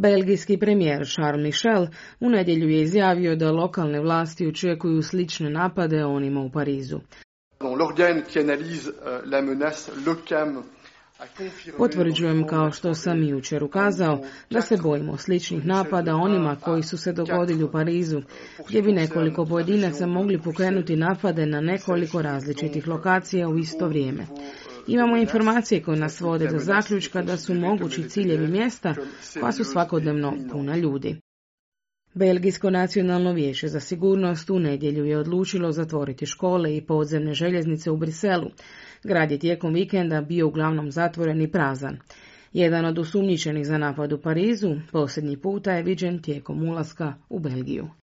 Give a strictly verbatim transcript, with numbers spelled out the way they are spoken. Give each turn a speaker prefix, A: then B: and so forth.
A: Belgijski premijer Charles Michel u nedjelju je izjavio da lokalne vlasti očekuju slične napade onima u Parizu. Potvrđujem, kao što sam jučer ukazao, da se bojimo sličnih napada onima koji su se dogodili u Parizu, gdje bi nekoliko pojedinaca mogli pokrenuti napade na nekoliko različitih lokacija u isto vrijeme. Imamo informacije koje nas vode do zaključka da su mogući ciljevi mjesta koja su svakodnevno puna ljudi. Belgijsko nacionalno vijeće za sigurnost u nedjelju je odlučilo zatvoriti škole i podzemne željeznice u Briselu. Grad je tijekom vikenda bio uglavnom zatvoren i prazan. Jedan od osumnjičenih za napad u Parizu posljednji puta je viđen tijekom ulaska u Belgiju.